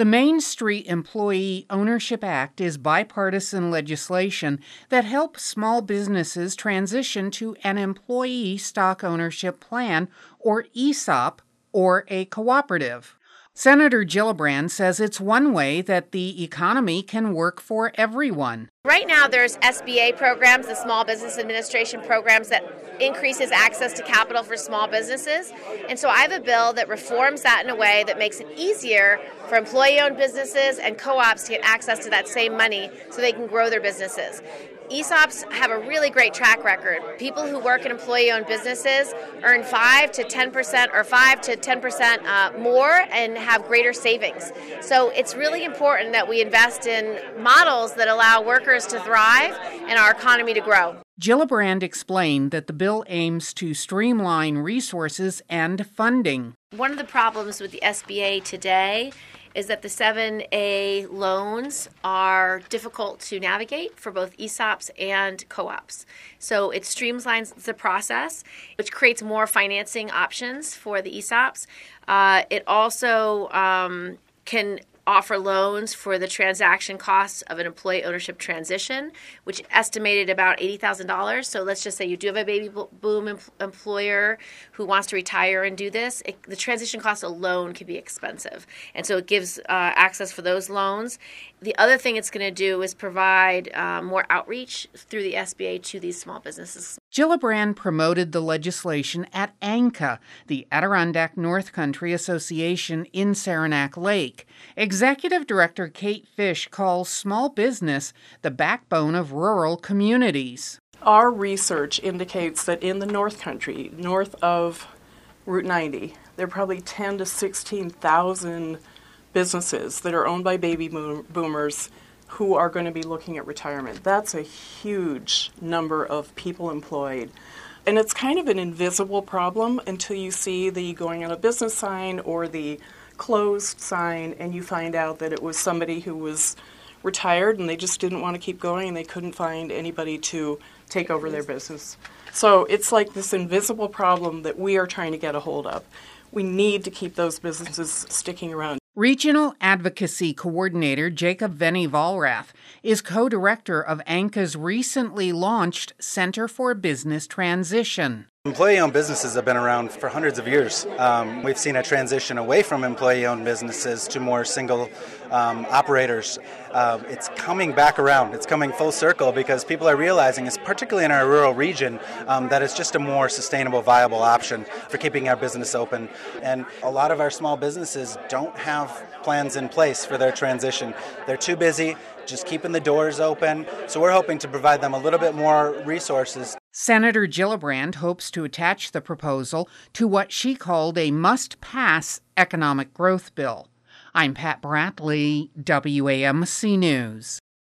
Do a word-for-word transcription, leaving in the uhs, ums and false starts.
The Main Street Employee Ownership Act is bipartisan legislation that helps small businesses transition to an employee stock ownership plan, or E S O P, or a cooperative. Senator Gillibrand says it's one way that the economy can work for everyone. Right now there's S B A programs, the Small Business Administration programs, that increases access to capital for small businesses. And so I have a bill that reforms that in a way that makes it easier for employee-owned businesses and co-ops to get access to that same money so they can grow their businesses. E S O Ps have a really great track record. People who work in employee-owned businesses earn five to ten percent or five to ten percent uh, more and have greater savings. So it's really important that we invest in models that allow workers to thrive and our economy to grow. Gillibrand explained that the bill aims to streamline resources and funding. One of the problems with the S B A today is that the seven A loans are difficult to navigate for both E S O Ps and co-ops. So it streamlines the process, which creates more financing options for the E S O Ps. Uh, it also um, can offer loans for the transaction costs of an employee ownership transition, which is estimated about eighty thousand dollars. So let's just say you do have a baby boom em- employer who wants to retire and do this. It, the transition cost alone can be expensive. And so it gives uh, access for those loans. The other thing it's going to do is provide uh, more outreach through the S B A to these small businesses. Gillibrand promoted the legislation at ANCA, the Adirondack North Country Association in Saranac Lake. Executive Director Kate Fish calls small business the backbone of rural communities. Our research indicates that in the North Country, north of Route ninety, there are probably ten to sixteen thousand businesses that are owned by baby boomers who are going to be looking at retirement. That's a huge number of people employed. And it's kind of an invisible problem until you see the going out of business sign or the closed sign, and you find out that it was somebody who was retired and they just didn't want to keep going and they couldn't find anybody to take over their business. So it's like this invisible problem that we are trying to get a hold of. We need to keep those businesses sticking around. Regional Advocacy Coordinator Jacob Venny Valrath is co-director of ANCA's recently launched Center for Business Transition. Employee-owned businesses have been around for hundreds of years. Um, we've seen a transition away from employee-owned businesses to more single um, operators. Uh, it's coming back around. It's coming full circle because people are realizing, it's particularly in our rural region, um, that it's just a more sustainable, viable option for keeping our business open. And a lot of our small businesses don't have plans in place for their transition. They're too busy just keeping the doors open. So we're hoping to provide them a little bit more resources. Senator Gillibrand hopes to attach the proposal to what she called a must-pass economic growth bill. I'm Pat Bradley, W A M C News.